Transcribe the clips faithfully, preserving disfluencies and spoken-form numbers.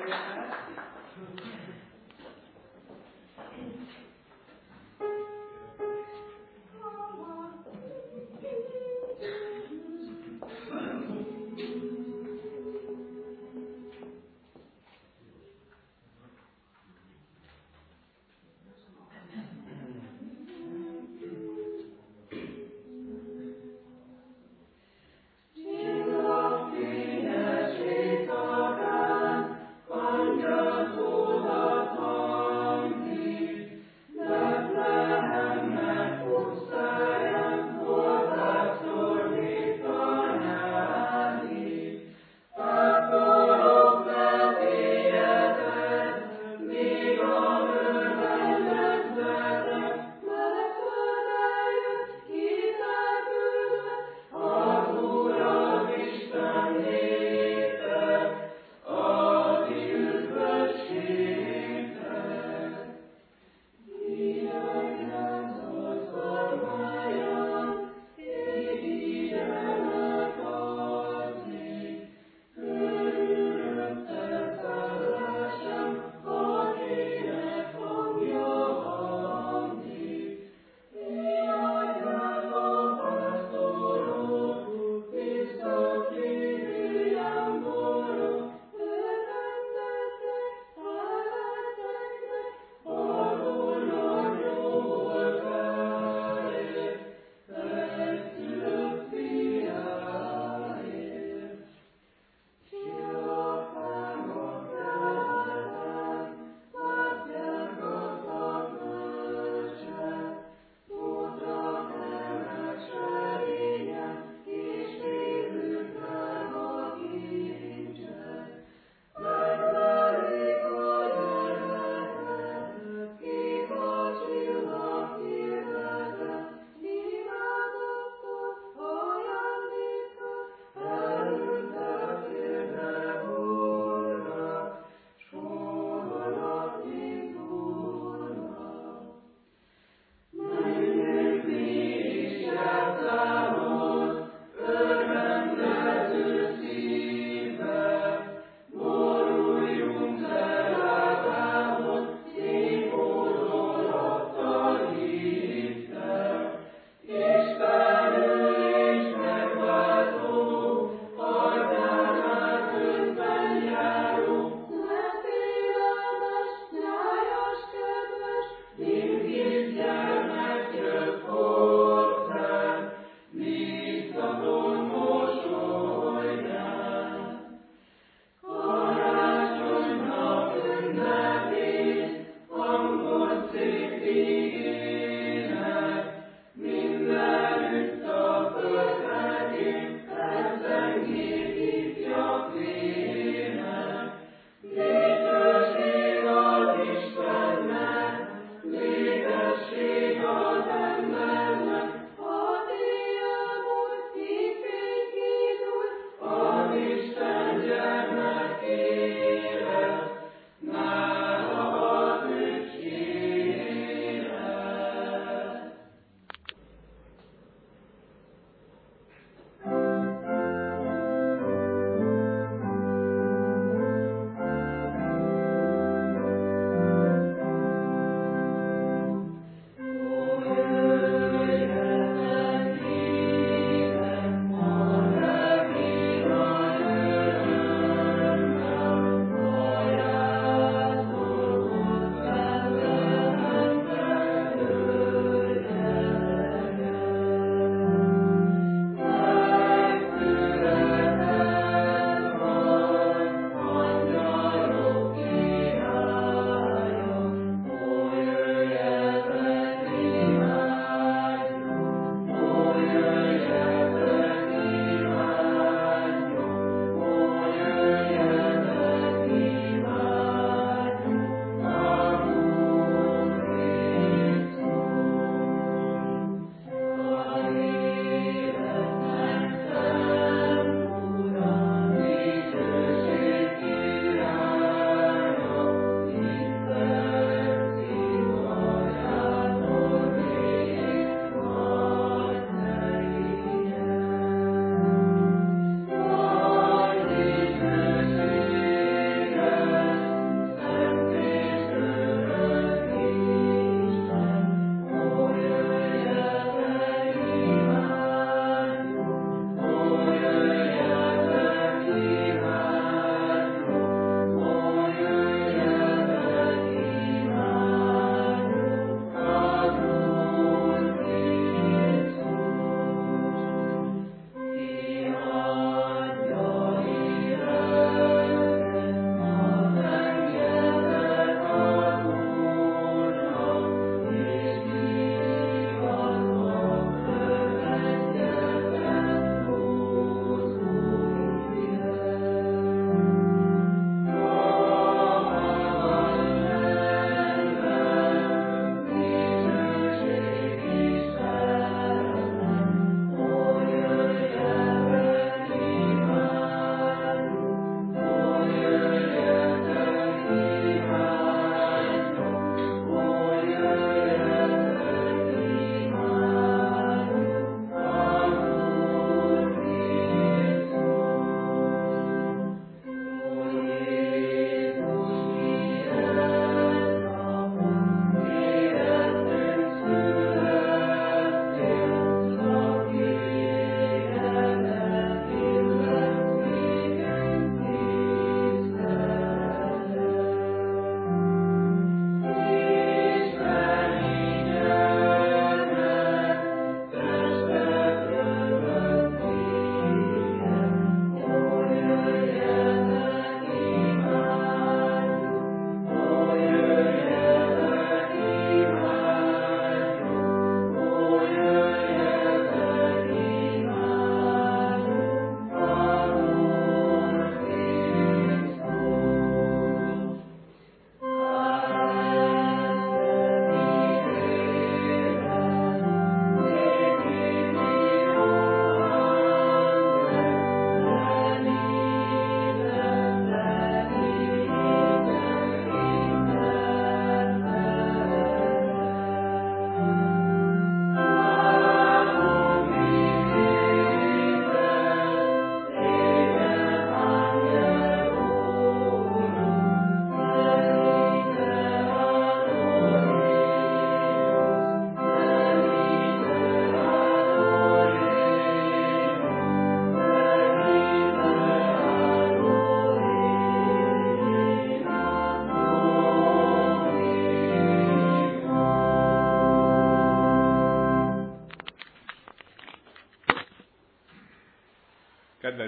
Under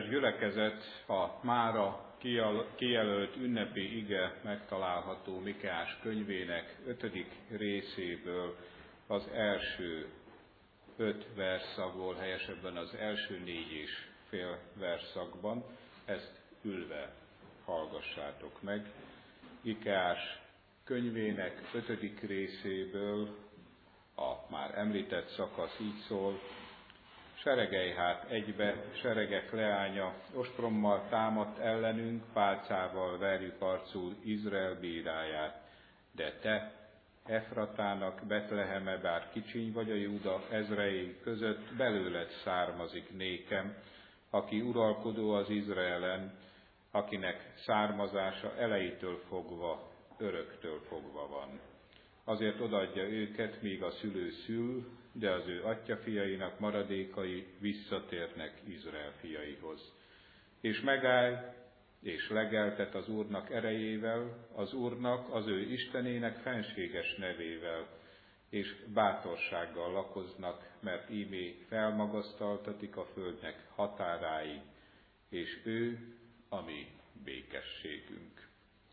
gyülekezet, a mára kijelölt ünnepi ige megtalálható Mikeás könyvének ötödik részéből, az első öt verszakból, helyesebben az első négy és fél verszakban. Ezt ülve hallgassátok meg. Mikeás könyvének ötödik részéből a már említett szakasz így szól: Seregej hát egybe, seregek leánya, ostrommal támadt ellenünk, pálcával verjük arcul Izrael bíráját. De te, Efratának Betleheme, bár kicsiny vagy a Júda ezrei között, belőled származik nékem, aki uralkodó az Izraelen, akinek származása elejétől fogva, öröktől fogva van. Azért odaadja őket, míg a szülő szül, de az ő atyjafiainak maradékai visszatérnek Izrael fiaihoz. És megállj, és legeltet az Úrnak erejével, az Úrnak, az ő Istenének fenséges nevével, és bátorsággal lakoznak, mert ímé felmagasztaltatik a földnek határáig, és ő a mi békességünk.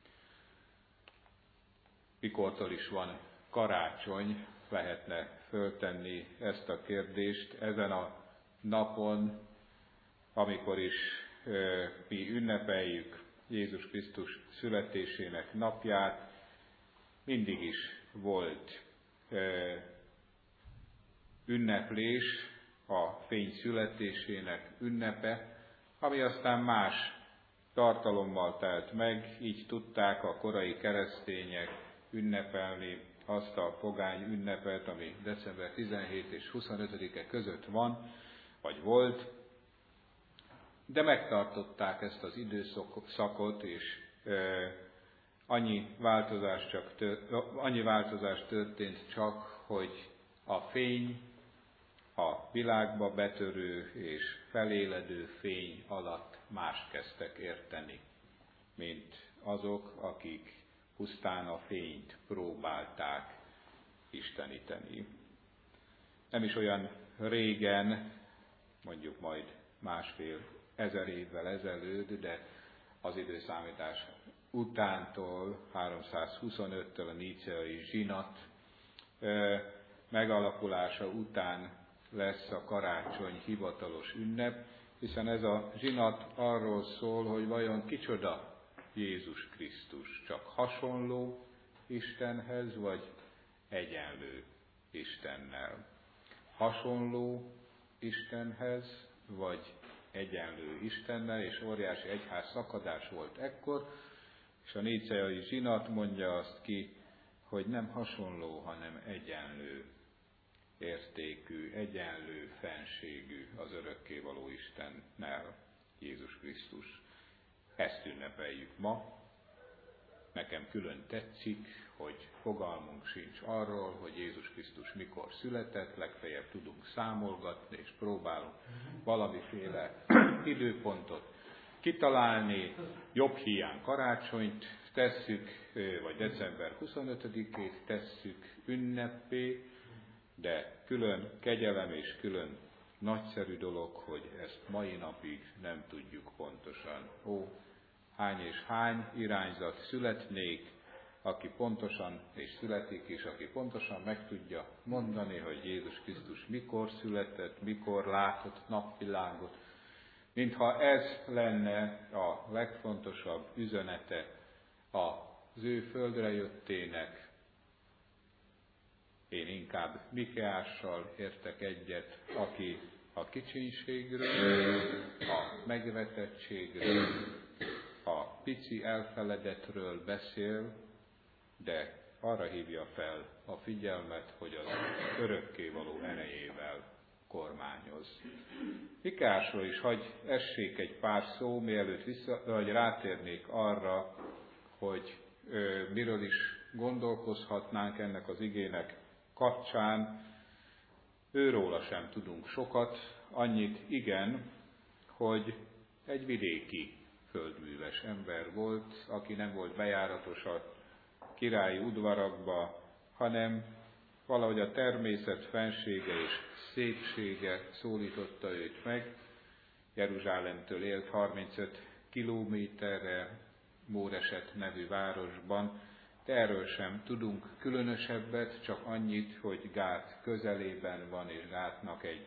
Mikortól is van karácsony, lehetne föltenni ezt a kérdést ezen a napon, amikor is e, mi ünnepeljük Jézus Krisztus születésének napját. Mindig is volt e, ünneplés, a fény születésének ünnepe, ami aztán más tartalommal telt meg, így tudták a korai keresztények ünnepelni azt a pogány ünnepet, ami december tizenhetedike és huszonötödike között van, vagy volt, de megtartották ezt az időszakot, és e, annyi, változás csak tört, annyi változás történt csak, hogy a fény, a világba betörő és feléledő fény alatt más kezdtek érteni, mint azok, akik pusztán a fényt próbálták isteníteni. Nem is olyan régen, mondjuk majd másfél ezer évvel ezelőtt, de az időszámítás utántól, háromszázhuszonöttől a níceai zsinat megalakulása után lesz a karácsony hivatalos ünnep, hiszen ez a zsinat arról szól, hogy vajon kicsoda Jézus Krisztus, csak hasonló Istenhez, vagy egyenlő Istennel. Hasonló Istenhez, vagy egyenlő Istennel, és óriási egyház szakadás volt ekkor, és a níceai zsinat mondja azt ki, hogy nem hasonló, hanem egyenlő értékű, egyenlő fenségű az örökkévaló Istennel, Jézus Krisztus. Ezt ünnepeljük ma. Nekem külön tetszik, hogy fogalmunk sincs arról, hogy Jézus Krisztus mikor született, legfeljebb tudunk számolgatni, és próbálunk valamiféle időpontot kitalálni. Jobb hiány karácsonyt tesszük, vagy december huszonötödikét tesszük ünnepé, de külön kegyelem és külön nagyszerű dolog, hogy ezt mai napig nem tudjuk pontosan. Ó, hány és hány irányzat születnék, aki pontosan és születik, és aki pontosan meg tudja mondani, hogy Jézus Krisztus mikor született, mikor látott napvilágot, mintha ez lenne a legfontosabb üzenete az ő földre jöttének. Én inkább Mikeással értek egyet, aki a kicsinségről, a megvetettségről, a pici elfeledetről beszél, de arra hívja fel a figyelmet, hogy az örökkévaló erejével kormányoz. Mikeásról is hagy essék egy pár szó, mielőtt vissza, vagy rátérnék arra, hogy ö, miről is gondolkozhatnánk ennek az igének kapcsán. Őróla sem tudunk sokat, annyit igen, hogy egy vidéki földműves ember volt, aki nem volt bejáratos a királyi udvarakba, hanem valahogy a természet fensége és szépsége szólította őt meg, Jeruzsálemtől élt harmincöt kilométerre, Móreset nevű városban, de erről sem tudunk különösebbet, csak annyit, hogy Gát közelében van, és Gátnak egy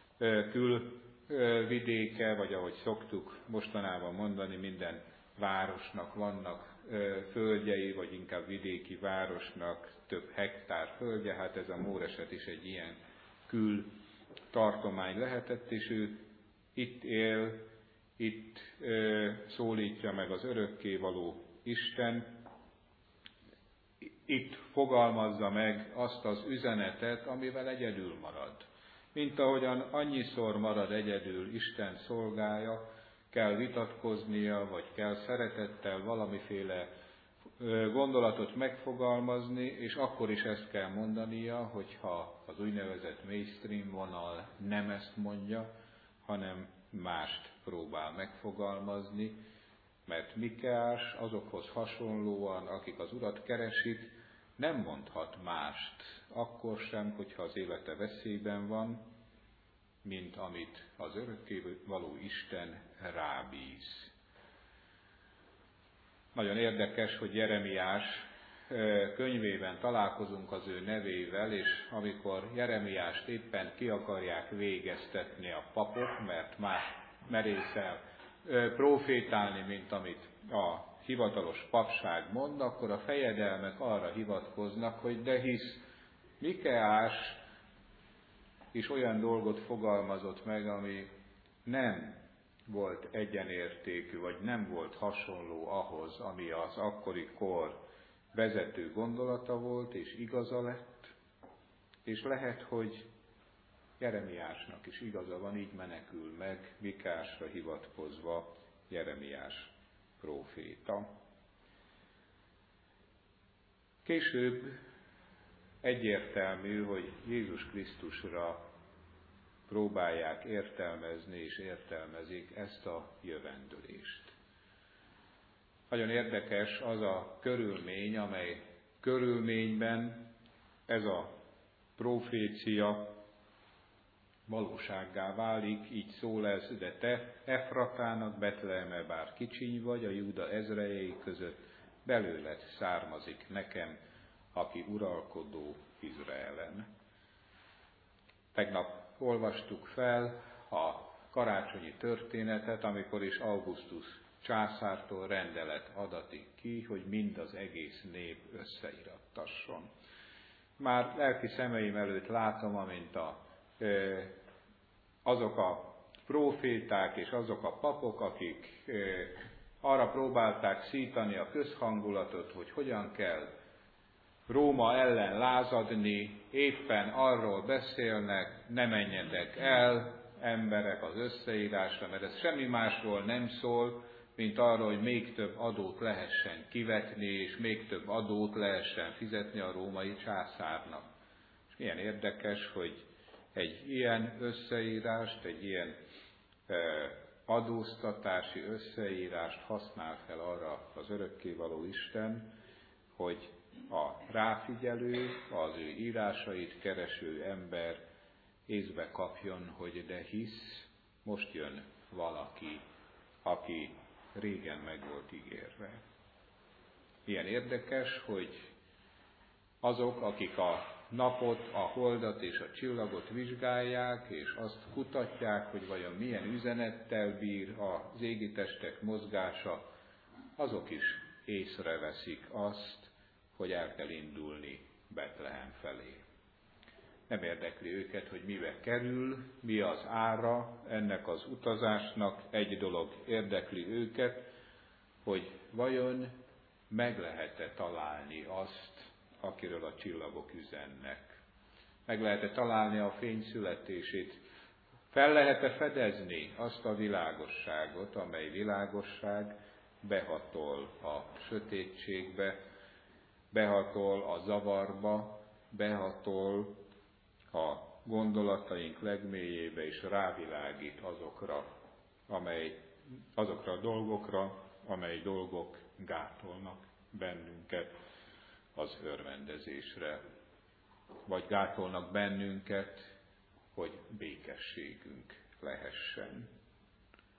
külvidéke, vagy ahogy szoktuk mostanában mondani, minden városnak vannak földjei, vagy inkább vidéki városnak több hektár földje, hát ez a Móreset is egy ilyen kül tartomány lehetett, és ő itt él, itt ö, szólítja meg az örökkévaló Isten, itt fogalmazza meg azt az üzenetet, amivel egyedül marad. Mint ahogyan annyiszor marad egyedül Isten szolgája, kell vitatkoznia, vagy kell szeretettel valamiféle gondolatot megfogalmazni, és akkor is ezt kell mondania, hogyha az úgynevezett mainstream vonal nem ezt mondja, hanem mást próbál megfogalmazni, mert Mikeás azokhoz hasonlóan, akik az Urat keresik, nem mondhat mást, akkor sem, hogyha az élete veszélyben van, mint amit az örökkévaló Isten rábíz. Nagyon érdekes, hogy Jeremiás könyvében találkozunk az ő nevével, és amikor Jeremiást éppen ki akarják végeztetni a papok, mert más merészel profétálni, mint amit a hivatalos papság mond, akkor a fejedelmek arra hivatkoznak, hogy de hisz Mikeás is olyan dolgot fogalmazott meg, ami nem volt egyenértékű, vagy nem volt hasonló ahhoz, ami az akkori kor vezető gondolata volt, és igaza lett, és lehet, hogy Jeremiásnak is igaza van, így menekül meg, Mikeásra hivatkozva Jeremiás próféta. Később egyértelmű, hogy Jézus Krisztusra próbálják értelmezni és értelmezik ezt a jövendőlést. Nagyon érdekes az a körülmény, amely körülményben ez a profécia valósággá válik, így szól ez, de te Efratának, Betleheme, bár kicsiny vagy, a Júda ezrejei között, belőled származik nekem, aki uralkodó Izraelen. Tegnap olvastuk fel a karácsonyi történetet, amikor is Augustus császártól rendelet adatik ki, hogy mind az egész nép összeirattasson. Már lelki szemeim előtt látom, amint a, azok a próféták és azok a papok, akik arra próbálták szítani a közhangulatot, hogy hogyan kell Róma ellen lázadni, éppen arról beszélnek, ne menjetek el, emberek, az összeírásra, mert ez semmi másról nem szól, mint arról, hogy még több adót lehessen kivetni, és még több adót lehessen fizetni a római császárnak. És milyen érdekes, hogy egy ilyen összeírást, egy ilyen eh, adóztatási összeírást használ fel arra az örökkévaló Isten, hogy a ráfigyelő, az ő írásait kereső ember észbe kapjon, hogy de hisz, most jön valaki, aki régen meg volt ígérve. Ilyen érdekes, hogy azok, akik a napot, a holdat és a csillagot vizsgálják, és azt kutatják, hogy vajon milyen üzenettel bír az égi testek mozgása, azok is észreveszik azt, hogy el kell indulni Betlehem felé. Nem érdekli őket, hogy mibe kerül, mi az ára ennek az utazásnak. Egy dolog érdekli őket, hogy vajon meg lehet-e találni azt, akiről a csillagok üzennek. Meg lehet-e találni a fény születését. Fel lehet-e fedezni azt a világosságot, amely világosság behatol a sötétségbe, behatol a zavarba, behatol a gondolataink legmélyébe, és rávilágít azokra, amely, azokra a dolgokra, amely dolgok gátolnak bennünket az örvendezésre, vagy gátolnak bennünket, hogy békességünk lehessen.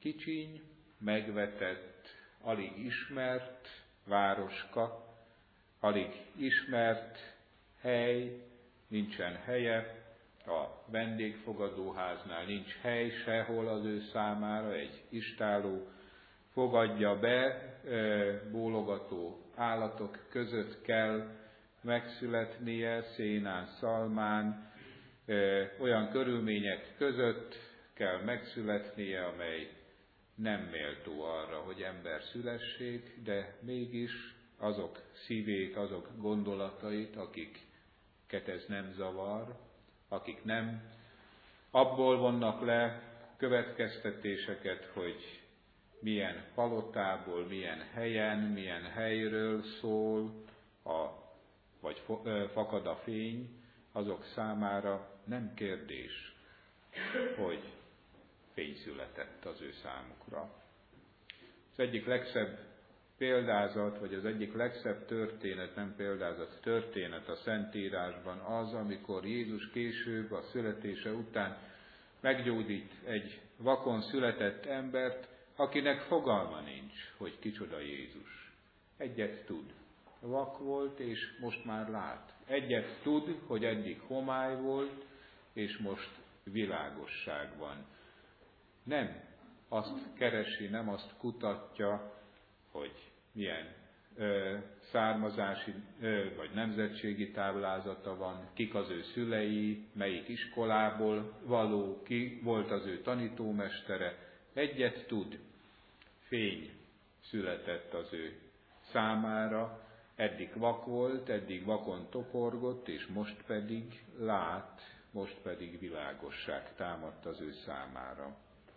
kicsiny, megvetett, alig ismert városka, alig ismert hely, nincsen helye, a vendégfogadóháznál nincs hely sehol az ő számára, egy istálló fogadja be, bólogató állatok között kell megszületnie, szénán, szalmán, olyan körülmények között kell megszületnie, amely nem méltó arra, hogy ember szülessék, de mégis azok szívét, azok gondolatait, akiket ez nem zavar, akik nem abból vonnak le következtetéseket, hogy milyen palotából, milyen helyen, milyen helyről szól, a, vagy fakad a fény, azok számára nem kérdés, hogy fény született az ő számukra. Az egyik legszebb példázat, vagy az egyik legszebb történet, nem példázat, történet a Szentírásban az, amikor Jézus később a születése után meggyógyít egy vakon született embert, akinek fogalma nincs, hogy kicsoda Jézus. Egyet tud. Vak volt, és most már lát. Egyet tud, hogy eddig homály volt, és most világosság van. Nem azt keresi, nem azt kutatja, hogy milyen ö, származási ö, vagy nemzetségi táblázata van, kik az ő szülei, melyik iskolából való, ki volt az ő tanítómestere. Egyet tud, fény született az ő számára, eddig vak volt, eddig vakon toporgott, és most pedig lát, most pedig világosság támadt az ő számára.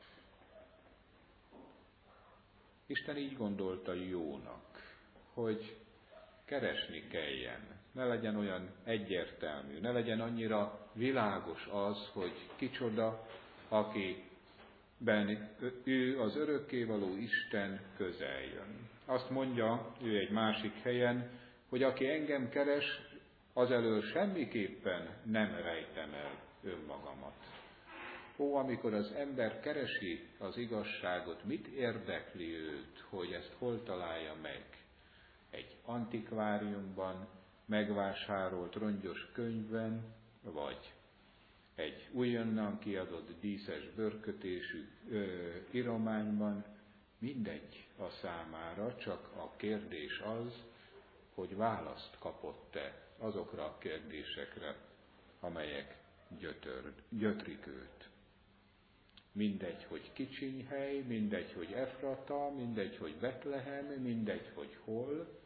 Isten így gondolta jónak, hogy keresni kelljen, ne legyen olyan egyértelmű, ne legyen annyira világos az, hogy kicsoda, akiben ő az örökkévaló Isten közel jön. Azt mondja ő egy másik helyen, hogy aki engem keres, azelől semmiképpen nem rejtem el önmagamat. Ó, amikor az ember keresi az igazságot, mit érdekli őt, hogy ezt hol találja meg? Egy antikváriumban, megvásárolt rongyos könyvben, vagy egy újonnan kiadott díszes bőrkötésű ö, írományban, mindegy a számára, csak a kérdés az, hogy választ kapott-e azokra a kérdésekre, amelyek gyötör, gyötrik őt. Mindegy, hogy Kicsinyhely, mindegy, hogy Efrata, mindegy, hogy Betlehem, mindegy, hogy hol,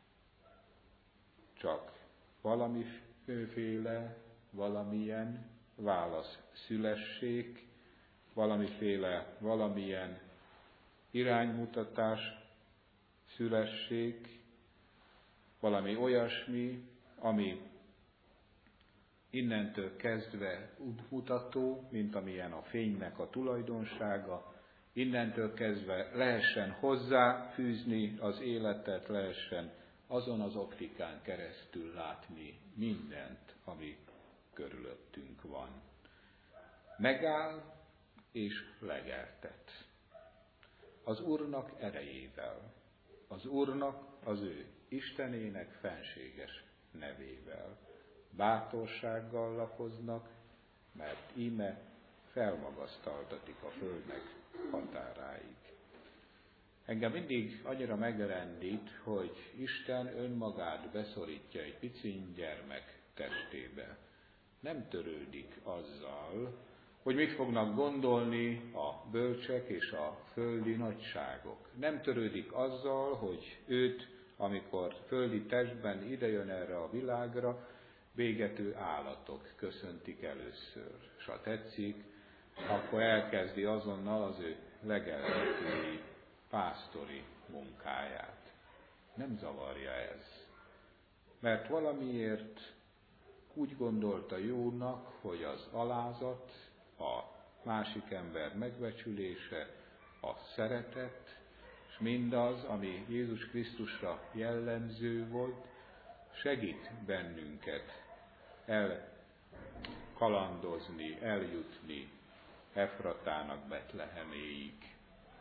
csak valamiféle, valamilyen válasz szülessék, valamiféle, valamilyen iránymutatás szülessék, valami olyasmi, ami innentől kezdve útmutató, mint amilyen a fénynek a tulajdonsága, innentől kezdve lehessen hozzáfűzni az életet, lehessen azon az optikán keresztül látni mindent, ami körülöttünk van. Megáll és legeltet. Az Úrnak erejével, az Úrnak az ő Istenének fenséges nevével. Bátorsággal lakoznak, mert íme felmagasztaltatik a földnek határáig. Engem mindig annyira megrendít, hogy Isten önmagát beszorítja egy piciny gyermek testébe. Nem törődik azzal, hogy mit fognak gondolni a bölcsek és a földi nagyságok. Nem törődik azzal, hogy őt, amikor földi testben idejön erre a világra, végető állatok köszöntik először. És ha tetszik, akkor elkezdi azonnal az ő legeltetői pásztori munkáját. Nem zavarja ez. Mert valamiért úgy gondolta jónak, hogy az alázat, a másik ember megbecsülése, a szeretet, és mindaz, ami Jézus Krisztusra jellemző volt, segít bennünket elkalandozni, eljutni Efratának Betleheméig.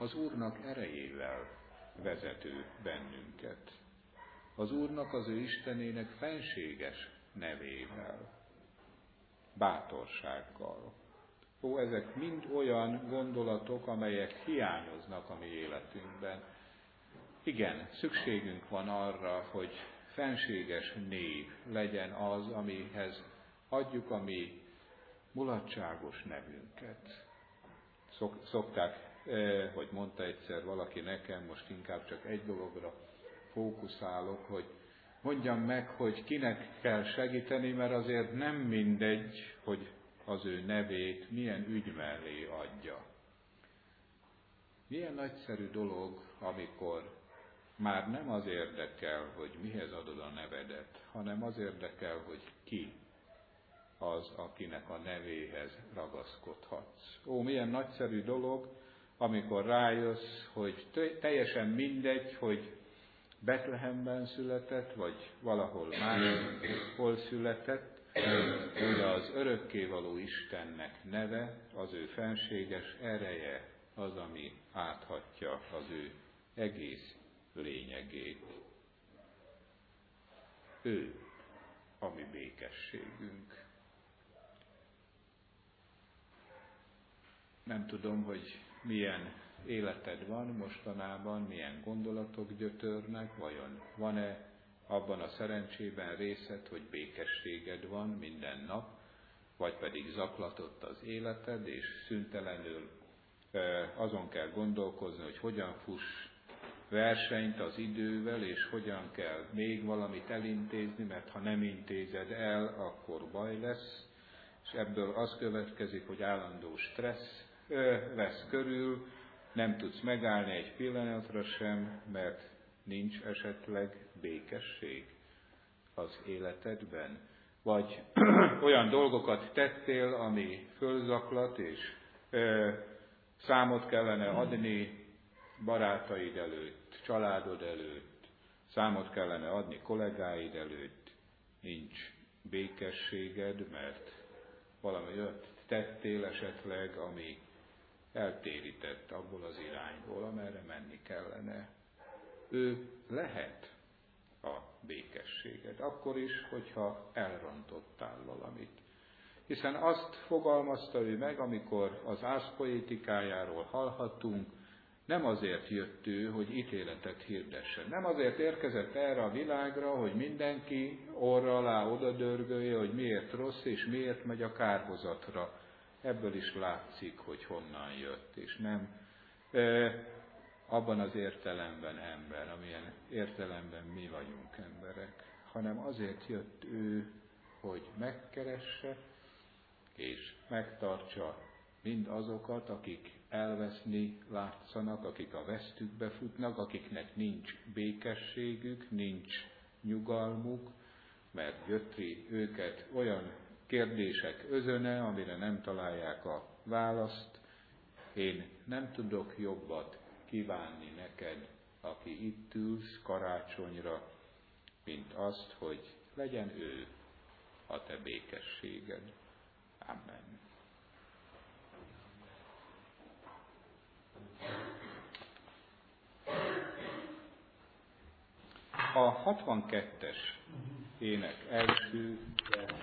az Úrnak erejével vezet ő bennünket. Az Úrnak, az ő Istenének fenséges nevével, bátorsággal. Ó, ezek mind olyan gondolatok, amelyek hiányoznak a mi életünkben. Igen, szükségünk van arra, hogy fenséges név legyen az, amihez adjuk a mi mulatságos nevünket. Szok, szokták, eh, hogy mondta egyszer valaki nekem, most inkább csak egy dologra fókuszálok, hogy mondjam meg, hogy kinek kell segíteni, mert azért nem mindegy, hogy az ő nevét milyen ügy mellé adja. Milyen nagyszerű dolog, amikor már nem az érdekel, hogy mihez adod a nevedet, hanem az érdekel, hogy ki az, akinek a nevéhez ragaszkodhatsz. Ó, milyen nagyszerű dolog, amikor rájössz, hogy teljesen mindegy, hogy Betlehemben született, vagy valahol máshol született, de az örökkévaló Istennek neve, az ő fenséges ereje az, ami áthatja az ő egész lényegét. Ő a mi békességünk. Nem tudom, hogy milyen életed van mostanában, milyen gondolatok gyötörnek, vajon van-e abban a szerencsében részed, hogy békességed van minden nap, vagy pedig zaklatott az életed, és szüntelenül azon kell gondolkozni, hogy hogyan fuss versenyt az idővel, és hogyan kell még valamit elintézni, mert ha nem intézed el, akkor baj lesz, és ebből az következik, hogy állandó stressz vesz körül, nem tudsz megállni egy pillanatra sem, mert nincs esetleg békesség az életedben. Vagy olyan dolgokat tettél, ami fölzaklat, és ö, számot kellene adni barátaid előtt, családod előtt, számot kellene adni kollégáid előtt, nincs békességed, mert valami olyat tettél esetleg, ami eltérített abból az irányból, amerre menni kellene. Ő lehet a békességed, akkor is, hogyha elrontottál valamit. Hiszen azt fogalmazta ő meg, amikor az ászpoétikájáról hallhattunk, nem azért jött ő, hogy ítéletet hirdessen. Nem azért érkezett erre a világra, hogy mindenki orra alá odadörgölje, hogy miért rossz és miért megy a kárhozatra. Ebből is látszik, hogy honnan jött, és nem e, abban az értelemben ember, amilyen értelemben mi vagyunk emberek, hanem azért jött ő, hogy megkeresse és megtartsa mind azokat, akik elveszni látszanak, akik a vesztükbe futnak, akiknek nincs békességük, nincs nyugalmuk, mert gyötri őket olyan kérdések özöne, amire nem találják a választ. Én nem tudok jobbat kívánni neked, aki itt ülsz karácsonyra, mint azt, hogy legyen ő a te békességed. Amen. A hatvankettes ének első